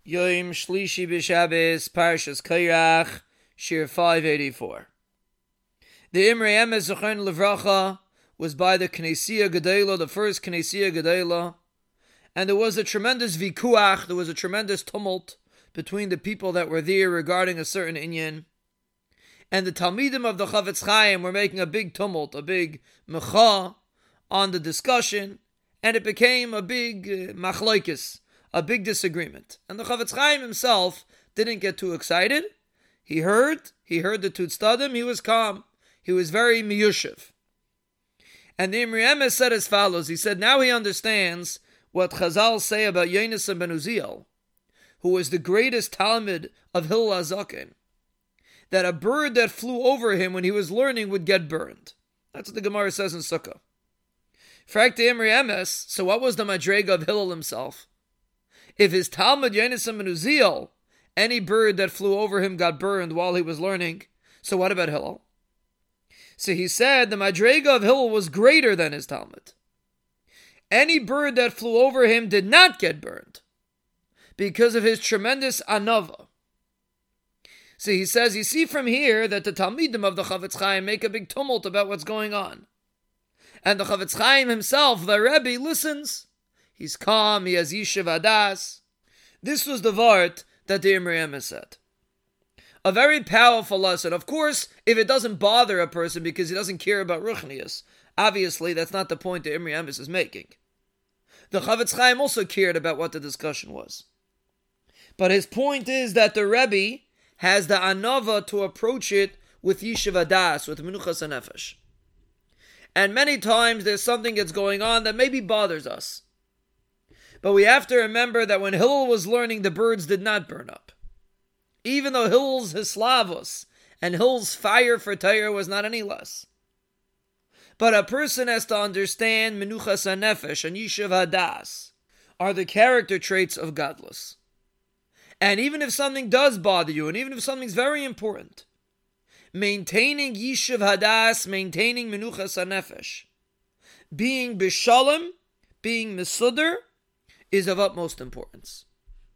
Yom Shlishi B'Shabbos, Parshas Kairach, Shir 584. The Imrei Emes Zechron Levracha was by the Knessia Gedela, the first Knessia Gedela, and there was a tremendous vikuach, there was a tremendous tumult between the people that were there regarding a certain inyan. And the Talmidim of the Chafetz Chaim were making a big tumult, a big mecha on the discussion, and it became a big machlokes, a big disagreement. And the Chafetz Chaim himself didn't get too excited. He heard the Tutstadim, he was calm. He was very miyushiv. And the Imrei Emes said as follows. He said, now he understands what Chazal say about Yonasan ben Uziel, who was the greatest Talmud of Hillel HaZaken, that a bird that flew over him when he was learning would get burned. That's what the Gemara says in Sukkah. Frag the Imrei Emes, so what was the Madrega of Hillel himself? If his Talmud Yonasan ben Uziel, any bird that flew over him got burned while he was learning, so what about Hillel? So he said the Madrega of Hillel was greater than his Talmud. Any bird that flew over him did not get burned because of his tremendous anava. So he says, you see from here that the Talmidim of the Chafetz Chaim make a big tumult about what's going on. And the Chafetz Chaim himself, the Rebbe, listens. He's calm, he has Yishuv Hadas. This was the Vart that the Imrei Emes said. A very powerful lesson. Of course, if it doesn't bother a person because he doesn't care about Ruchnius, obviously that's not the point that Imrei Emes is making. The Chafetz Chaim also cared about what the discussion was. But his point is that the Rebbe has the anava to approach it with Yishuv Hadas, with Menuchas HaNefesh. And many times there's something that's going on that maybe bothers us. But we have to remember that when Hillel was learning, the birds did not burn up. Even though Hillel's Hislavos and Hillel's fire for Torah was not any less. But a person has to understand Menuchas HaNefesh and Yishuv Hadas are the character traits of Gadlus. And even if something does bother you, and even if something's very important, maintaining Yishuv Hadas, maintaining Menuchas HaNefesh, being B'Shalom, being Mesuder, is of utmost importance.